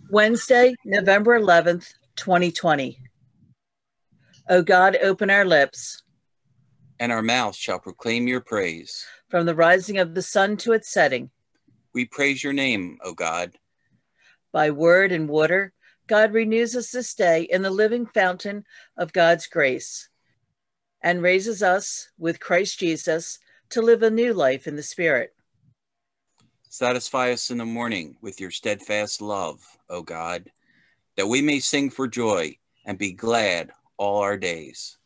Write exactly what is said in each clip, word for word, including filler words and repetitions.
Wednesday, November eleventh, twenty twenty. O God, open our lips, and our mouths shall proclaim your praise. From the rising of the sun to its setting. We praise your name, O God. By word and water, God renews us this day in the living fountain of God's grace, and raises us with Christ Jesus to live a new life in the Spirit. Satisfy us in the morning with your steadfast love, O God, that we may sing for joy and be glad all our days.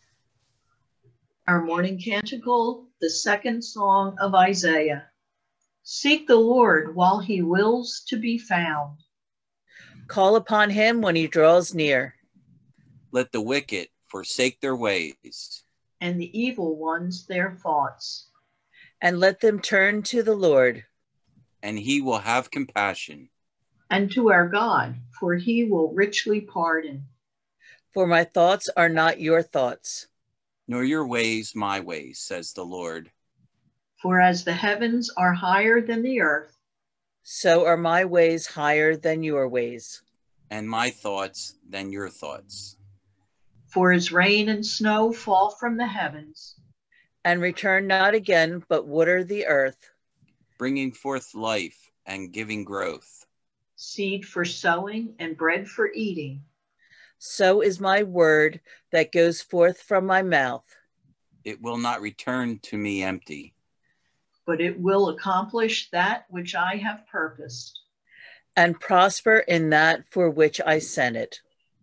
Our morning canticle, the second song of Isaiah. Seek the Lord while he wills to be found. Call upon him when he draws near. Let the wicked forsake their ways, and the evil ones their thoughts. And let them turn to the Lord. And he will have compassion. And to our God, for he will richly pardon. For my thoughts are not your thoughts, nor your ways my ways, says the Lord. For as the heavens are higher than the earth, so are my ways higher than your ways, and my thoughts than your thoughts. For as rain and snow fall from the heavens, and return not again, but water the earth, bringing forth life and giving growth, seed for sowing and bread for eating, so is my word that goes forth from my mouth. It will not return to me empty, but it will accomplish that which I have purposed, and prosper in that for which I sent it.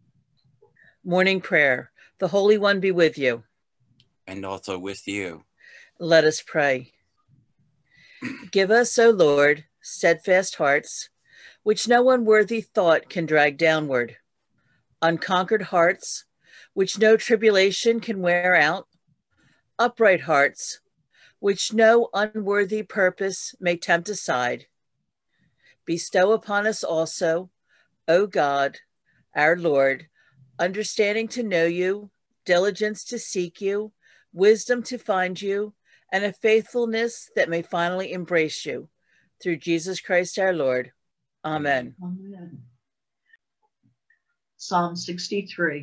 Morning prayer. The Holy One be with you. And also with you. Let us pray. Give us, O Lord, steadfast hearts, which no unworthy thought can drag downward, unconquered hearts, which no tribulation can wear out, upright hearts, which no unworthy purpose may tempt aside. Bestow upon us also, O God, our Lord, understanding to know you, diligence to seek you, wisdom to find you, and a faithfulness that may finally embrace you. Through Jesus Christ our Lord. Amen. Amen. Psalm sixty-three.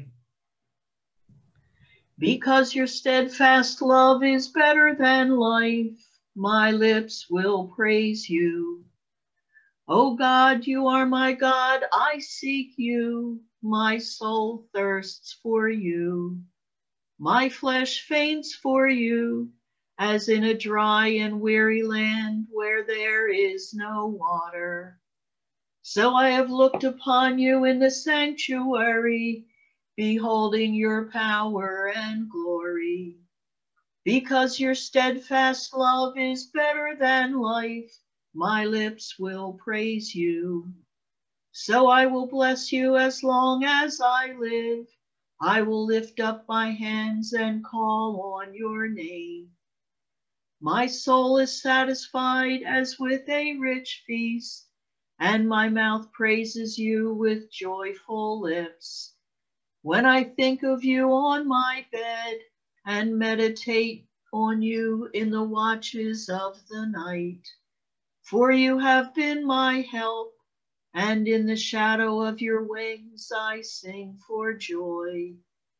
Because your steadfast love is better than life, my lips will praise you. O God, you are my God, I seek you. My soul thirsts for you. My flesh faints for you, as in a dry and weary land where there is no water. So I have looked upon you in the sanctuary, beholding your power and glory. Because your steadfast love is better than life, my lips will praise you. So I will bless you as long as I live. I will lift up my hands and call on your name. My soul is satisfied as with a rich feast, and my mouth praises you with joyful lips. When I think of you on my bed and meditate on you in the watches of the night, for you have been my help, and in the shadow of your wings I sing for joy.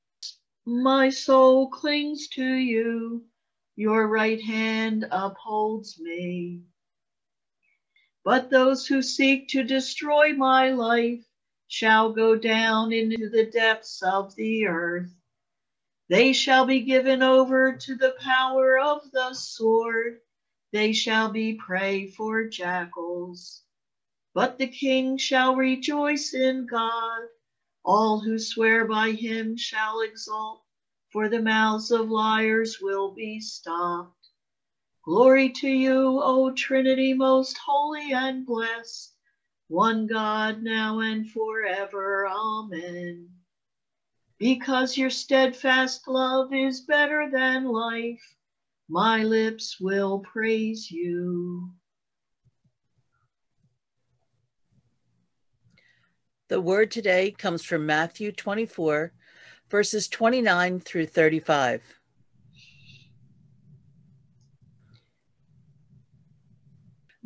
My soul clings to you, your right hand upholds me. But those who seek to destroy my life shall go down into the depths of the earth. They shall be given over to the power of the sword. They shall be prey for jackals. But the king shall rejoice in God. All who swear by him shall exult, for the mouths of liars will be stopped. Glory to you, O Trinity, most holy and blessed, one God, now and forever. Amen. Because your steadfast love is better than life, my lips will praise you. The word today comes from Matthew twenty-four, verses twenty-nine through thirty-five.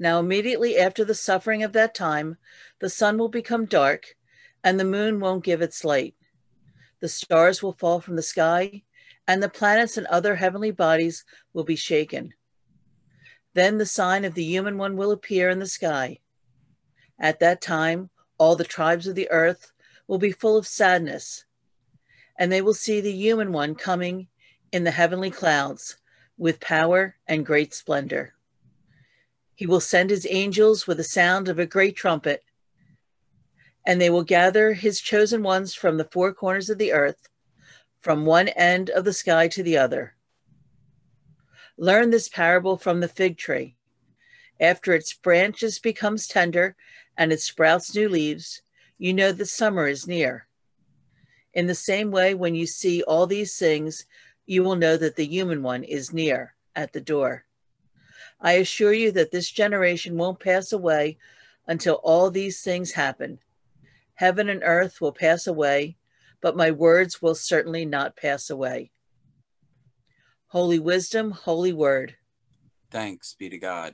Now immediately after the suffering of that time, the sun will become dark, and the moon won't give its light. The stars will fall from the sky, and the planets and other heavenly bodies will be shaken. Then the sign of the human one will appear in the sky. At that time, all the tribes of the earth will be full of sadness, and they will see the human one coming in the heavenly clouds with power and great splendor. He will send his angels with the sound of a great trumpet, and they will gather his chosen ones from the four corners of the earth, from one end of the sky to the other. Learn this parable from the fig tree. After its branches becomes tender and it sprouts new leaves, you know that summer is near. In the same way, when you see all these things, you will know that the human one is near at the door. I assure you that this generation won't pass away until all these things happen. Heaven and earth will pass away, but my words will certainly not pass away. Holy wisdom, holy word. Thanks be to God.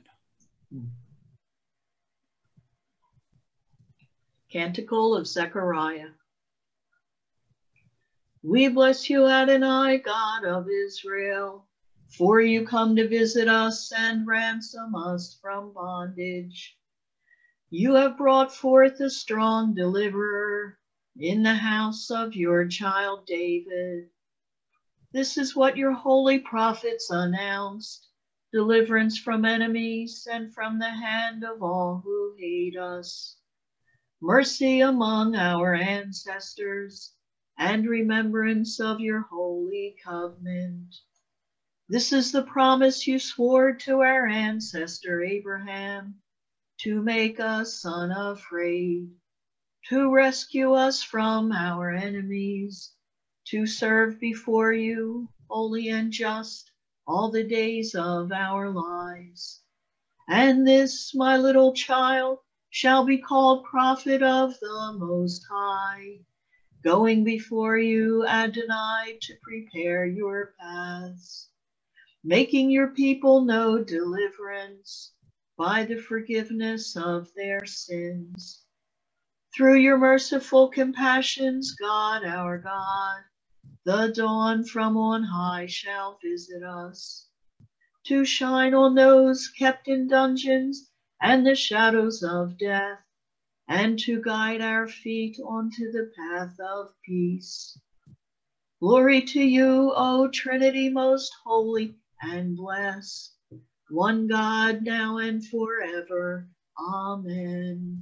Canticle of Zechariah. We bless you, Adonai, God of Israel, for you come to visit us and ransom us from bondage. You have brought forth a strong deliverer in the house of your child David. This is what your holy prophets announced, deliverance from enemies and from the hand of all who hate us, mercy among our ancestors, and remembrance of your holy covenant. This is the promise you swore to our ancestor Abraham, to make us unafraid, to rescue us from our enemies, to serve before you, holy and just, all the days of our lives. And this, my little child, shall be called prophet of the Most High, going before you, Adonai, to prepare your paths, making your people know deliverance by the forgiveness of their sins. Through your merciful compassions, God, our God, the dawn from on high shall visit us, to shine on those kept in dungeons and the shadows of death, and to guide our feet onto the path of peace. Glory to you, O Trinity most holy and blessed, one God, now and forever. Amen.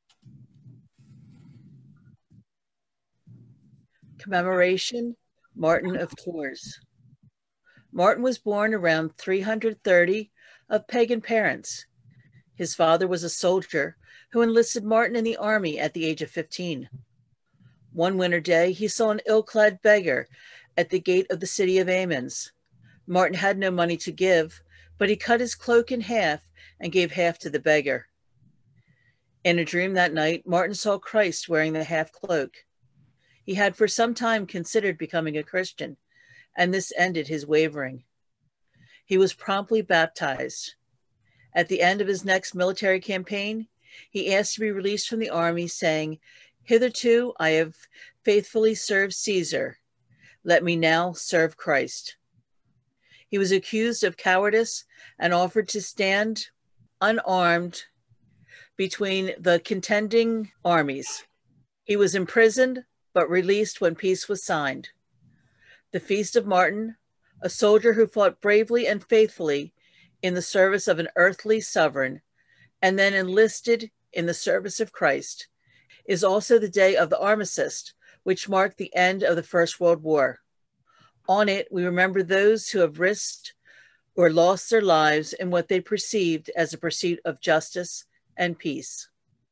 Commemoration, Martin of Tours. Martin was born around three hundred thirty of pagan parents. His father was a soldier who enlisted Martin in the army at the age of fifteen. One winter day, he saw an ill-clad beggar at the gate of the city of Amiens. Martin had no money to give, but he cut his cloak in half and gave half to the beggar. In a dream that night, Martin saw Christ wearing the half cloak. He had for some time considered becoming a Christian, and this ended his wavering. He was promptly baptized. At the end of his next military campaign, he asked to be released from the army, saying, "Hitherto I have faithfully served Caesar. Let me now serve Christ." He was accused of cowardice and offered to stand unarmed between the contending armies. He was imprisoned, but released when peace was signed. The Feast of Martin, a soldier who fought bravely and faithfully in the service of an earthly sovereign, and then enlisted in the service of Christ, is also the day of the armistice, which marked the end of the First World War. On it, we remember those who have risked or lost their lives in what they perceived as a pursuit of justice and peace.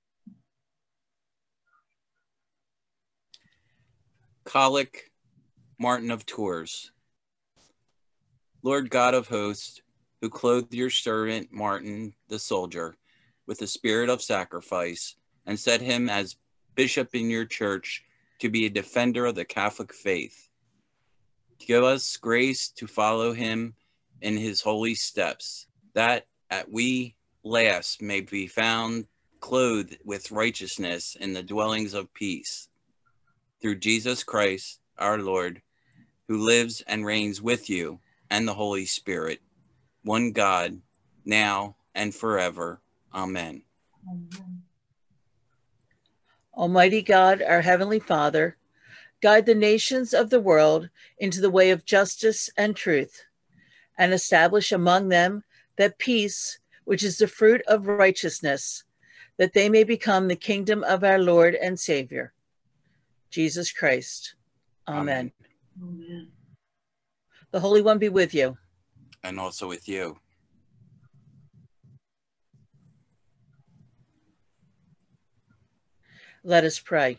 Collect, Martin of Tours. Lord God of hosts, who clothed your servant Martin the soldier with the spirit of sacrifice and set him as bishop in your church to be a defender of the Catholic faith, give us grace to follow him in his holy steps, that at we last may be found clothed with righteousness in the dwellings of peace. Through Jesus Christ, our Lord, who lives and reigns with you and the Holy Spirit, one God, now and forever. Amen. Amen. Almighty God, our Heavenly Father, guide the nations of the world into the way of justice and truth, and establish among them that peace, which is the fruit of righteousness, that they may become the kingdom of our Lord and Savior, Jesus Christ. Amen. Amen. Amen. The Holy One be with you. And also with you. Let us pray.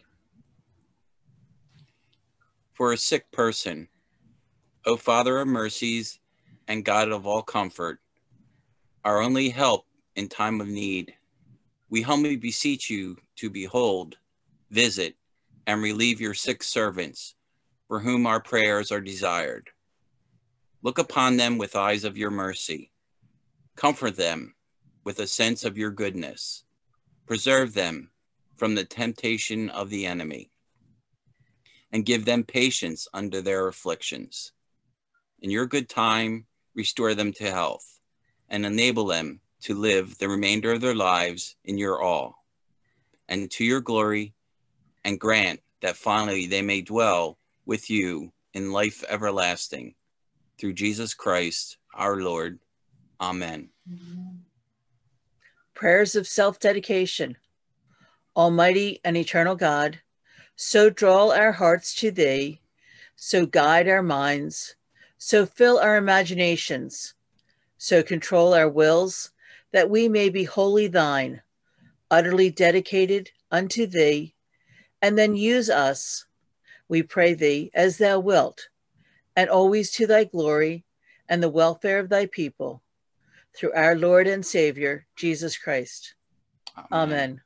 For a sick person, O Father of mercies and God of all comfort, our only help in time of need, we humbly beseech you to behold, visit, and relieve your sick servants, for whom our prayers are desired. Look upon them with eyes of your mercy. Comfort them with a sense of your goodness. Preserve them from the temptation of the enemy, and give them patience under their afflictions. In your good time, restore them to health, and enable them to live the remainder of their lives in your awe, and to your glory, and grant that finally they may dwell with you in life everlasting. Through Jesus Christ, our Lord. Amen. Amen. Prayers of self-dedication. Almighty and eternal God, so draw our hearts to thee, so guide our minds, so fill our imaginations, so control our wills, that we may be wholly thine, utterly dedicated unto thee, and then use us, we pray thee, as thou wilt, and always to thy glory and the welfare of thy people, through our Lord and Savior, Jesus Christ. Amen. Amen.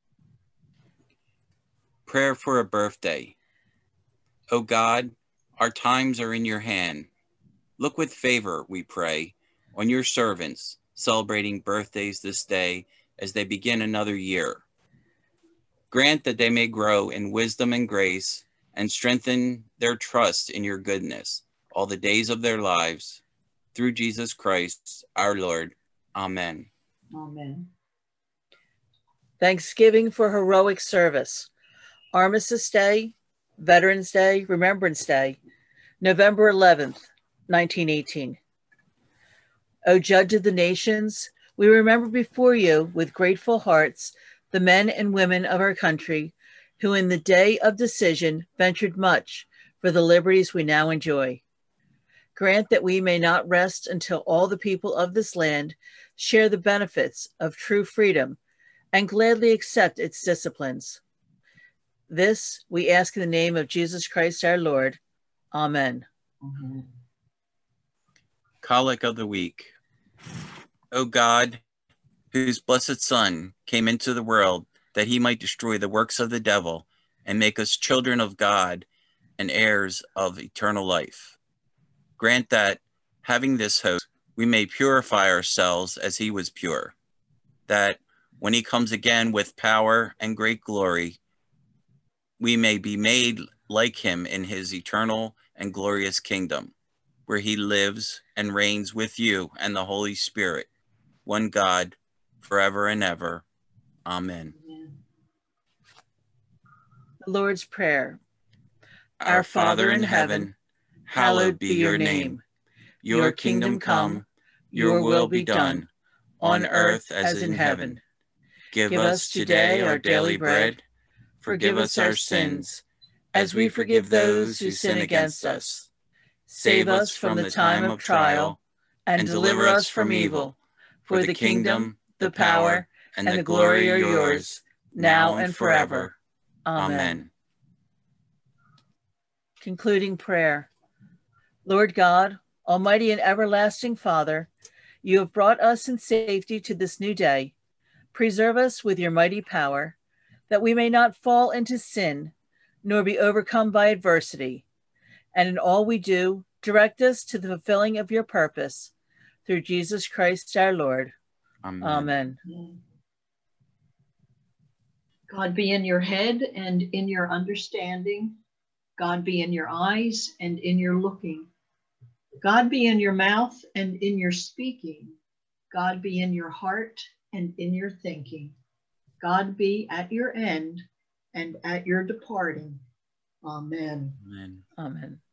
Prayer for a birthday. O God, our times are in your hand. Look with favor, we pray, on your servants celebrating birthdays this day as they begin another year. Grant that they may grow in wisdom and grace and strengthen their trust in your goodness all the days of their lives. Through Jesus Christ, our Lord. Amen. Amen. Thanksgiving for heroic service. Armistice Day, Veterans Day, Remembrance Day, November eleventh, nineteen eighteen. O Judge of the nations, we remember before you with grateful hearts the men and women of our country who in the day of decision ventured much for the liberties we now enjoy. Grant that we may not rest until all the people of this land share the benefits of true freedom and gladly accept its disciplines. This we ask in the name of Jesus Christ our Lord. Amen. Amen. Collect of the Week. O God, whose blessed Son came into the world that he might destroy the works of the devil and make us children of God and heirs of eternal life, grant that, having this hope, we may purify ourselves as he was pure, that when he comes again with power and great glory, we may be made like him in his eternal and glorious kingdom, where he lives and reigns with you and the Holy Spirit, one God, forever and ever. Amen. Amen. The Lord's Prayer. Our Father in heaven, hallowed be your name. Your kingdom come, your will be done, on earth as in heaven. Give us today our daily bread. Forgive us our sins, as we forgive those who sin against us. Save us from the time of trial, and deliver us from evil. For the kingdom, the power, and the glory are yours, now and forever. Amen. Concluding prayer. Lord God, Almighty and everlasting Father, you have brought us in safety to this new day. Preserve us with your mighty power, that we may not fall into sin, nor be overcome by adversity. And in all we do, direct us to the fulfilling of your purpose, through Jesus Christ our Lord. Amen. Amen. God be in your head and in your understanding. God be in your eyes and in your looking. God be in your mouth and in your speaking. God be in your heart and in your thinking. God be at your end and at your departing. Amen. Amen. Amen.